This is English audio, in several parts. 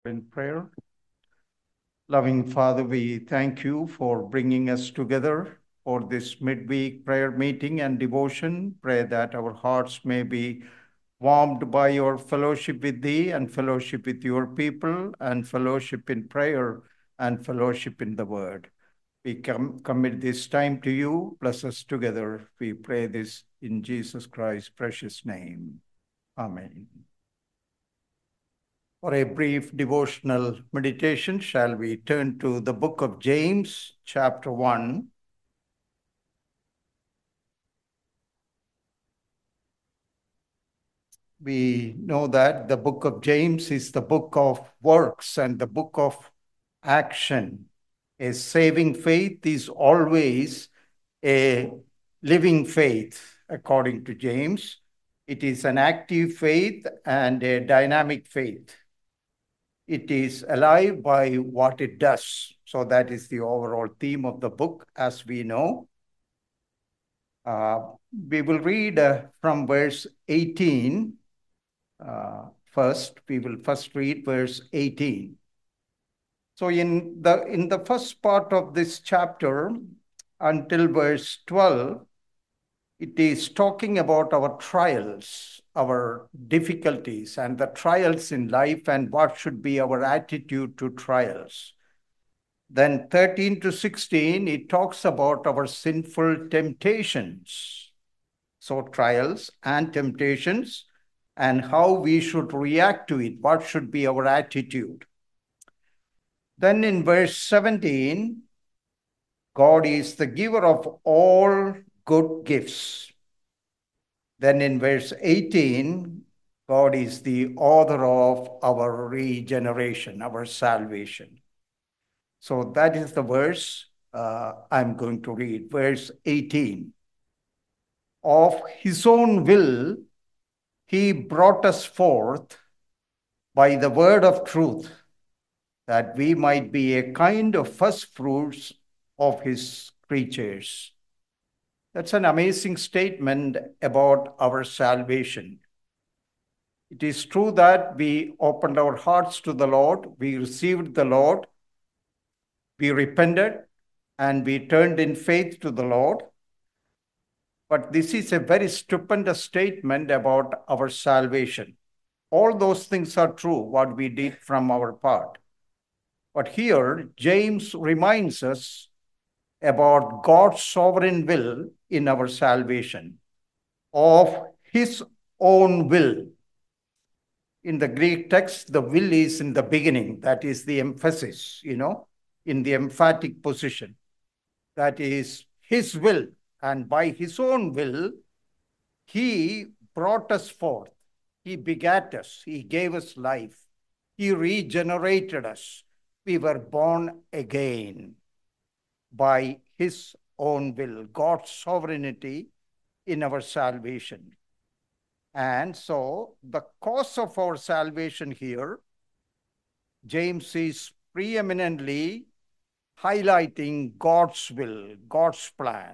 In prayer. Loving Father, we thank you for bringing us together for this midweek prayer meeting and devotion. Pray that our hearts may be warmed by your fellowship with thee and fellowship with your people and fellowship in prayer and fellowship in the word. We commit this time to you. Bless us together. We pray this in Jesus Christ's precious name. Amen. For a brief devotional meditation, shall we turn to the book of James, chapter 1. We know that the book of James is the book of works and the book of action. A saving faith is always a living faith, according to James. It is an active faith and a dynamic faith. It is alive by what it does. So that is the overall theme of the book, as we know. We will read from verse 18 first. We will first read verse 18. So in the first part of this chapter, until verse 12, it is talking about our trials, our difficulties, and the trials in life, and what should be our attitude to trials. Then 13 to 16, it talks about our sinful temptations. So trials and temptations and how we should react to it. What should be our attitude? Then in verse 17, God is the giver of all good gifts. Then in verse 18, God is the author of our regeneration, our salvation. So that is the verse I'm going to read, verse 18. Of his own will, he brought us forth by the word of truth, that we might be a kind of first fruits of his creatures. That's an amazing statement about our salvation. It is true that we opened our hearts to the Lord, we received the Lord, we repented, and we turned in faith to the Lord. But this is a very stupendous statement about our salvation. All those things are true, what we did from our part. But here, James reminds us about God's sovereign will in our salvation, of his own will. In the Greek text, the will is in the beginning. That is the emphasis, in the emphatic position. That is his will. And by his own will, he brought us forth. He begat us. He gave us life. He regenerated us. We were born again by his own will, God's sovereignty in our salvation. And so the cause of our salvation here, James is preeminently highlighting God's will, God's plan.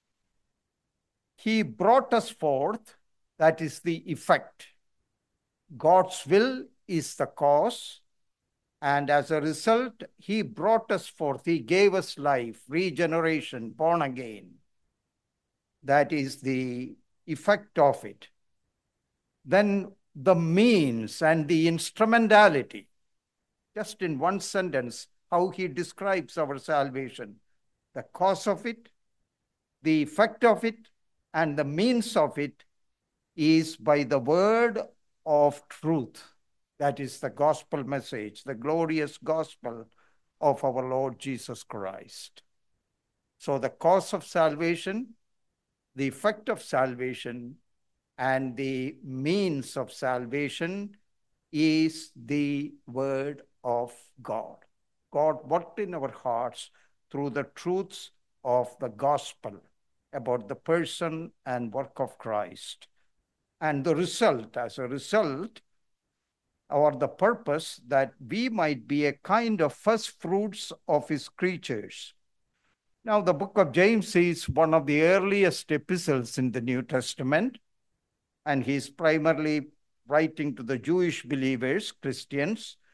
He brought us forth, that is the effect. God's will is the cause, and as a result, he brought us forth. He gave us life, regeneration, born again. That is the effect of it. Then the means and the instrumentality, just in one sentence, how he describes our salvation. The cause of it, the effect of it, and the means of it is by the word of truth. That is the gospel message, the glorious gospel of our Lord Jesus Christ. So the cause of salvation, the effect of salvation, and the means of salvation is the word of God. God worked in our hearts through the truths of the gospel about the person and work of Christ. And the result, as a result, or the purpose, that we might be a kind of first fruits of his creatures. Now, the book of James is one of the earliest epistles in the New Testament, and he's primarily writing to the Jewish believers, Christians,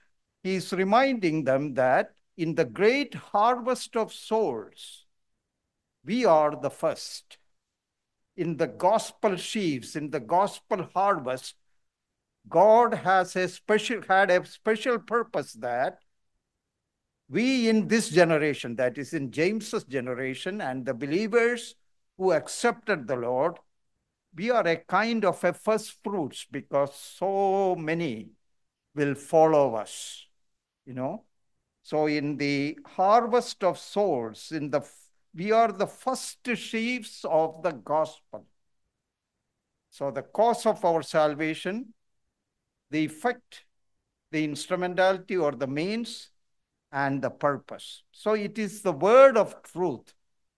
he is reminding them that in the great harvest of souls, we are the first. In the gospel sheaves, in the gospel harvest, God had a special purpose that we in this generation, that is in James's generation, and the believers who accepted the Lord, we are a kind of a first fruits because so many will follow us, So in the harvest of souls, we are the first sheaves of the gospel. So the cause of our salvation, the effect, the instrumentality or the means, and the purpose. So it is the word of truth.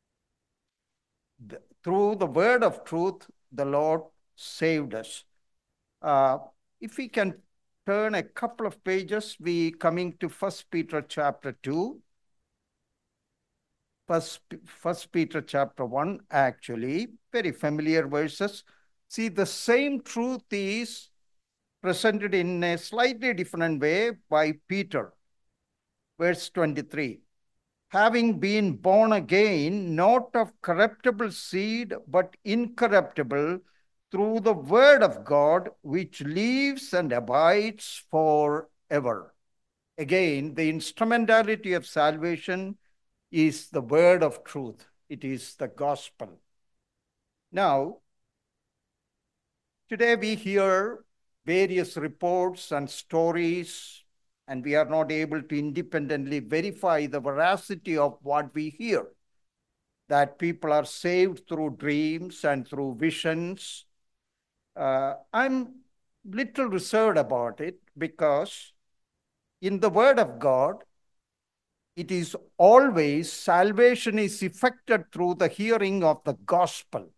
Through the word of truth, the Lord saved us. If we can turn a couple of pages, we coming to 1 Peter chapter 2. First Peter chapter 1, actually, very familiar verses. See, the same truth is presented in a slightly different way by Peter. Verse 23. Having been born again, not of corruptible seed, but incorruptible, through the word of God, which lives and abides forever. Again, the instrumentality of salvation is the word of truth. It is the gospel. Now, today we hear various reports and stories, and we are not able to independently verify the veracity of what we hear. That people are saved through dreams and through visions. I'm little reserved about it because in the word of God, it is always salvation is effected through the hearing of the gospel.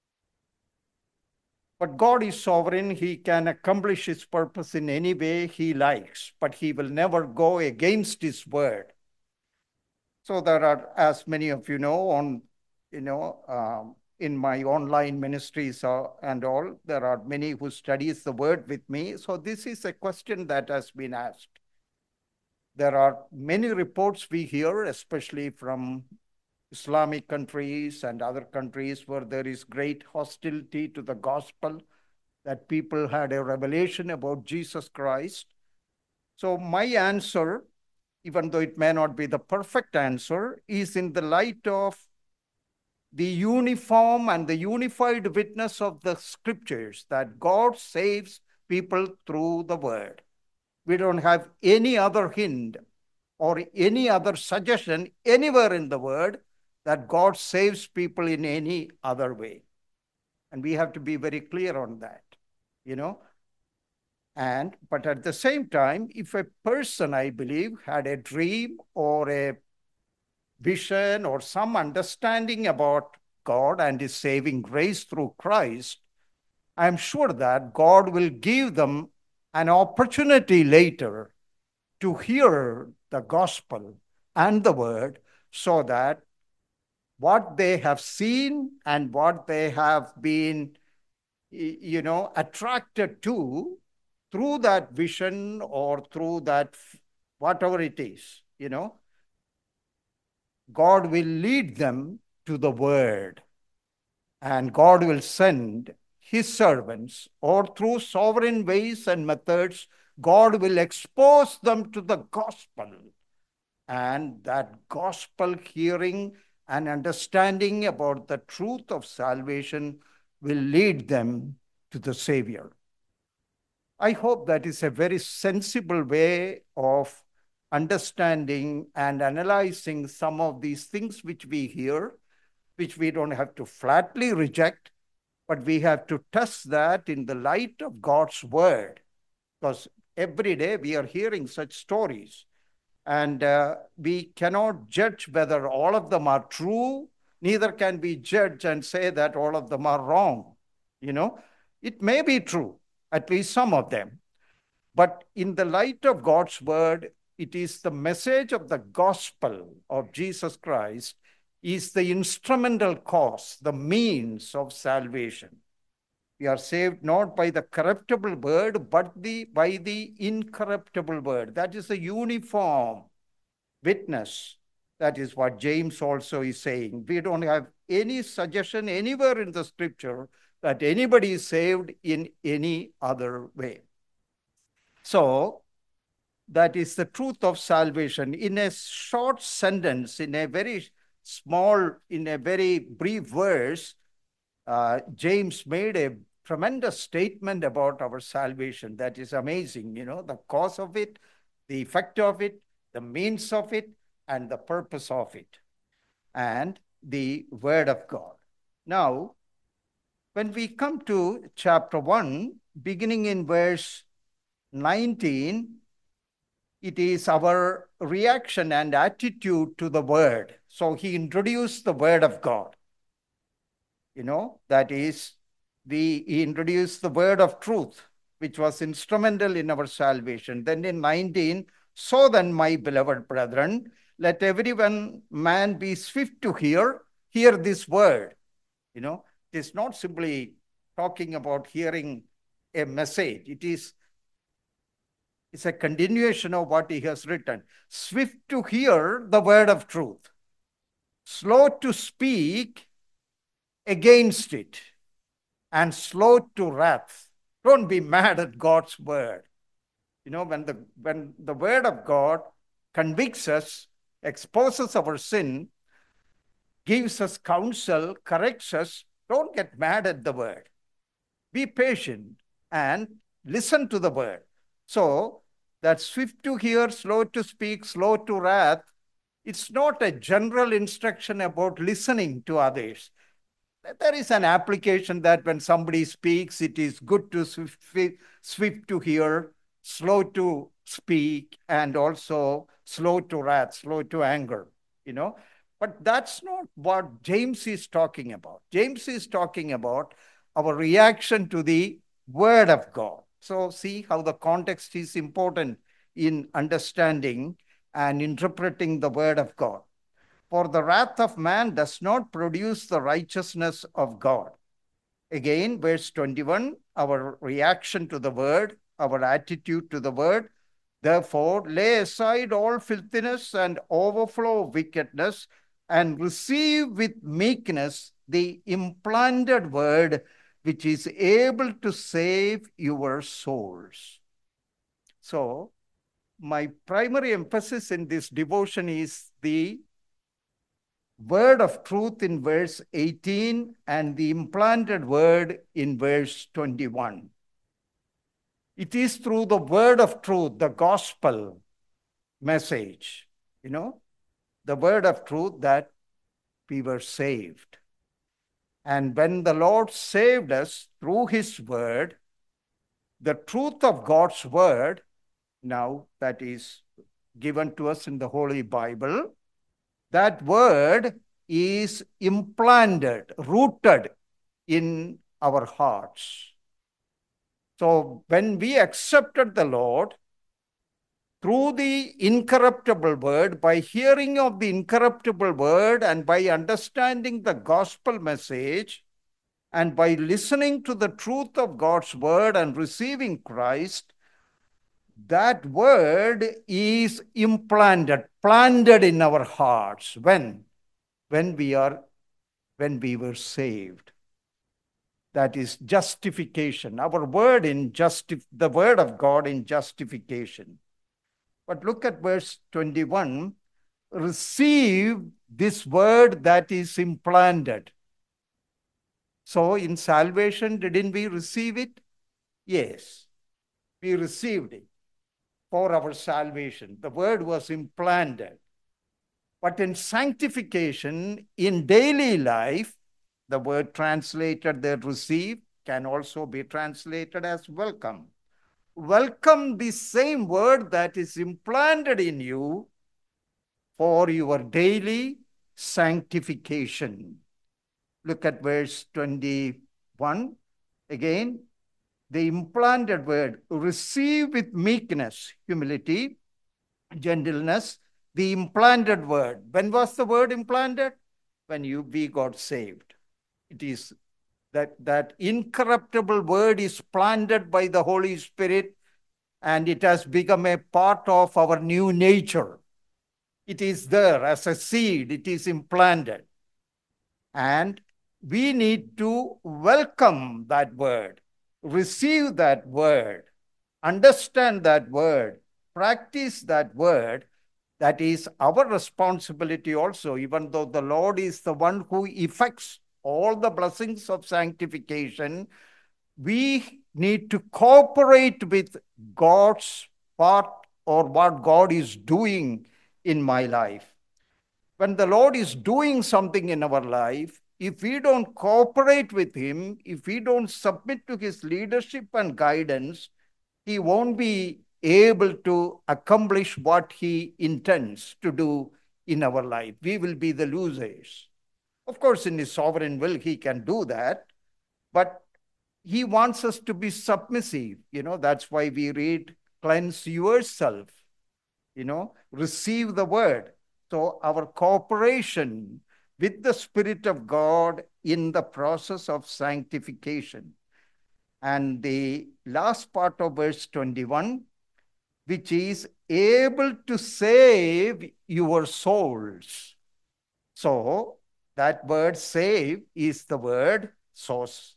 But God is sovereign. He can accomplish his purpose in any way he likes, but he will never go against his word. So there are, as many of you know, in my online ministries and all, there are many who studies the word with me. So this is a question that has been asked. There are many reports we hear, especially from Islamic countries and other countries where there is great hostility to the gospel, that people had a revelation about Jesus Christ. So my answer, even though it may not be the perfect answer, is in the light of the uniform and the unified witness of the scriptures that God saves people through the word. We don't have any other hint or any other suggestion anywhere in the word that God saves people in any other way. And we have to be very clear on that, But at the same time, if a person, I believe, had a dream or a vision or some understanding about God and his saving grace through Christ, I'm sure that God will give them an opportunity later to hear the gospel and the word, so that what they have seen and what they have been, attracted to through that vision or through that, whatever it is, God will lead them to the word, and God will send his servants, or through sovereign ways and methods, God will expose them to the gospel. And that gospel hearing and understanding about the truth of salvation will lead them to the Savior. I hope that is a very sensible way of understanding and analyzing some of these things which we hear, which we don't have to flatly reject, but we have to test that in the light of God's word, because every day we are hearing such stories, and we cannot judge whether all of them are true, neither can we judge and say that all of them are wrong. It may be true, at least some of them, but in the light of God's word, it is the message of the gospel of Jesus Christ is the instrumental cause, the means of salvation. We are saved not by the corruptible word, but by the incorruptible word. That is a uniform witness. That is what James also is saying. We don't have any suggestion anywhere in the scripture that anybody is saved in any other way. So, that is the truth of salvation. In a short sentence, in a very brief verse, James made a tremendous statement about our salvation. That is amazing. The cause of it, the effect of it, the means of it, and the purpose of it, and the word of God. Now, when we come to chapter 1, beginning in verse 19, it is our reaction and attitude to the word. So he introduced the word of God. That is, he introduced the word of truth, which was instrumental in our salvation. Then in 19, so then, my beloved brethren, let every man be swift to hear this word. It is not simply talking about hearing a message. It's a continuation of what he has written. Swift to hear the word of truth, slow to speak against it, and slow to wrath. Don't be mad at God's word. When the word of God convicts us, exposes our sin, gives us counsel, corrects us, don't get mad at the word. Be patient and listen to the word. So, that swift to hear, slow to speak, slow to wrath, it's not a general instruction about listening to others. There is an application that when somebody speaks, it is good to swift to hear, slow to speak, and also slow to wrath, slow to anger, But that's not what James is talking about. James is talking about our reaction to the word of God. So see how the context is important in understanding and interpreting the word of God. For the wrath of man does not produce the righteousness of God. Again, verse 21, our reaction to the word, our attitude to the word. Therefore, lay aside all filthiness and overflow of wickedness, and receive with meekness the implanted word, which is able to save your souls. So, my primary emphasis in this devotion is the word of truth in verse 18 and the implanted word in verse 21. It is through the word of truth, the gospel message, the word of truth, that we were saved. And when the Lord saved us through his word, the truth of God's word, now that is given to us in the Holy Bible, that word is implanted, rooted in our hearts. So when we accepted the Lord through the incorruptible word, by hearing of the incorruptible word and by understanding the gospel message, and by listening to the truth of God's word and receiving Christ, that word is implanted, planted in our hearts. When we were saved. That is justification. Our word the word of God in justification. But look at verse 21. Receive this word that is implanted. So in salvation, didn't we receive it? Yes, we received it for our salvation. The word was implanted. But in sanctification, in daily life, the word translated there, receive, can also be translated as welcome. Welcome the same word that is implanted in you for your daily sanctification. Look at verse 21. Again, the implanted word, receive with meekness, humility, gentleness, the implanted word. When was the word implanted? When we got saved. It is That incorruptible word is planted by the Holy Spirit, and it has become a part of our new nature. It is there as a seed, it is implanted. And we need to welcome that word, receive that word, understand that word, practice that word. That is our responsibility also, even though the Lord is the one who effects all the blessings of sanctification. We need to cooperate with God's part, or what God is doing in my life. When the Lord is doing something in our life, if we don't cooperate with Him, if we don't submit to His leadership and guidance, He won't be able to accomplish what He intends to do in our life. We will be the losers. Of course, in His sovereign will, He can do that, but He wants us to be submissive. That's why we read, cleanse yourself, receive the word. So our cooperation with the Spirit of God in the process of sanctification. And the last part of verse 21, which is able to save your souls. So that word save is the word sos,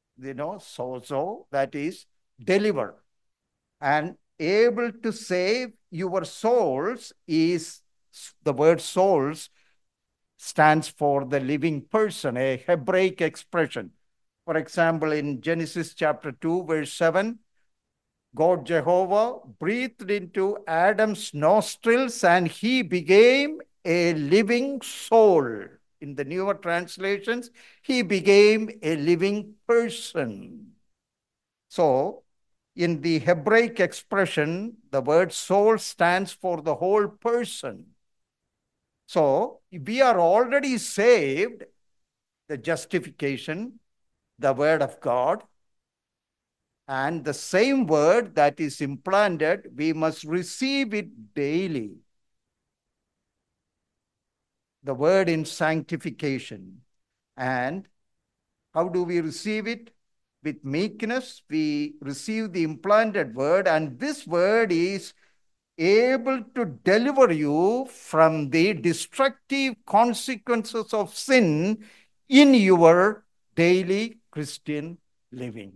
sozo, that is deliver. And able to save your souls is the word souls stands for the living person, a Hebraic expression. For example, in Genesis chapter 2, verse 7, God Jehovah breathed into Adam's nostrils and he became a living soul. In the newer translations, he became a living person. So, in the Hebraic expression, the word soul stands for the whole person. So, we are already saved, the justification, the word of God, and the same word that is implanted, we must receive it daily. The word in sanctification. And how do we receive it? With meekness, we receive the implanted word, and this word is able to deliver you from the destructive consequences of sin in your daily Christian living.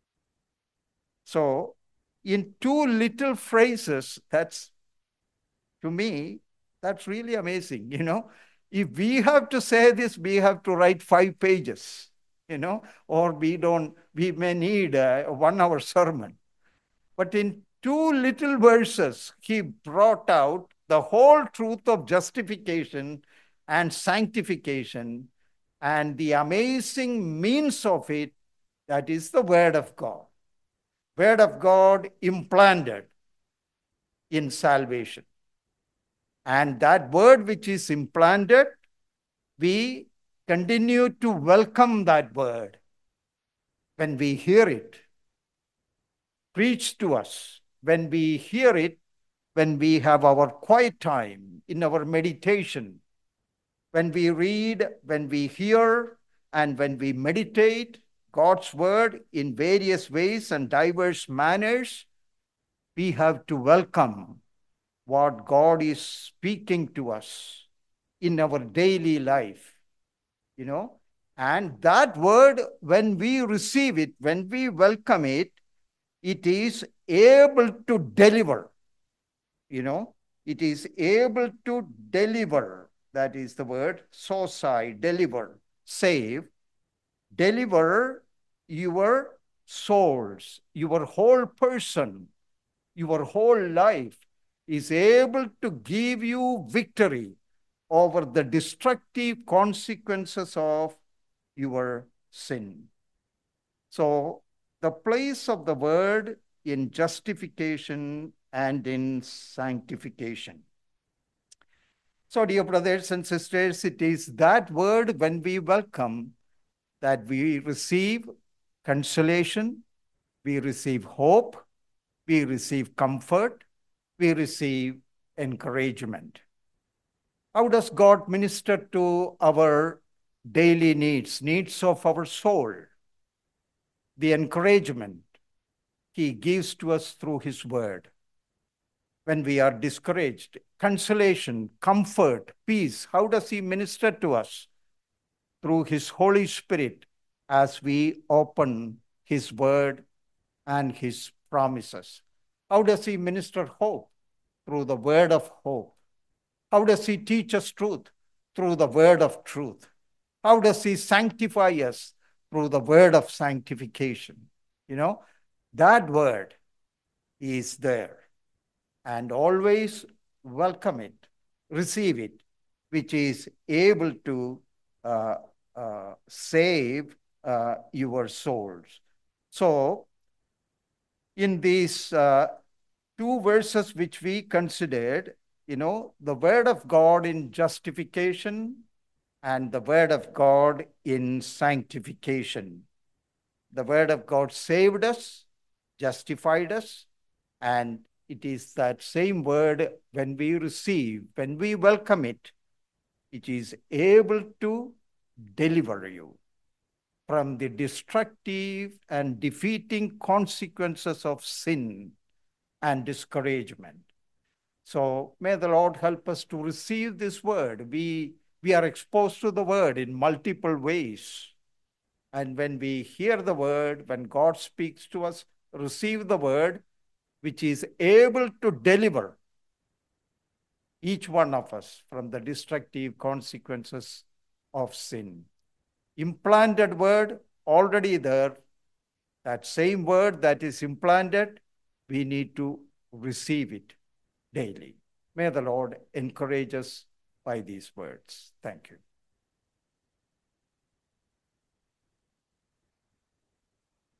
So, in two little phrases, to me, that's really amazing. If we have to say this, we have to write 5 pages, or we may need a 1-hour sermon. But in 2 little verses, he brought out the whole truth of justification and sanctification and the amazing means of it, that is the Word of God. Word of God implanted in salvation. And that word which is implanted, we continue to welcome that word when we hear it preached to us, when we hear it, when we have our quiet time in our meditation, when we read, when we hear, and when we meditate God's word in various ways and diverse manners, we have to welcome what God is speaking to us in our daily life, And that word, when we receive it, when we welcome it, it is able to deliver, It is able to deliver. That is the word, sosai, deliver, save, deliver your souls, your whole person, your whole life is able to give you victory over the destructive consequences of your sin. So, the place of the word in justification and in sanctification. So, dear brothers and sisters, it is that word when we welcome that we receive consolation, we receive hope, we receive comfort, we receive encouragement. How does God minister to our daily needs of our soul? the encouragement he gives to us through his word. When we are discouraged, consolation, comfort, peace, how does he minister to us? Through his Holy Spirit as we open his word and his promises. How does he minister hope? Through the word of hope. How does he teach us truth? Through the word of truth. How does he sanctify us? Through the word of sanctification. You know, that word is there, and always welcome it, receive it, which is able to save your souls. So, in these two verses which we considered, the word of God in justification and the word of God in sanctification. The word of God saved us, justified us, and it is that same word when we receive, when we welcome it, it is able to deliver you from the destructive and defeating consequences of sin and discouragement. So may the Lord help us to receive this word. We are exposed to the word in multiple ways. And when we hear the word, when God speaks to us, receive the word, which is able to deliver each one of us from the destructive consequences of sin. Implanted word already there. That same word that is implanted, we need to receive it daily. May the Lord encourage us by these words. Thank you.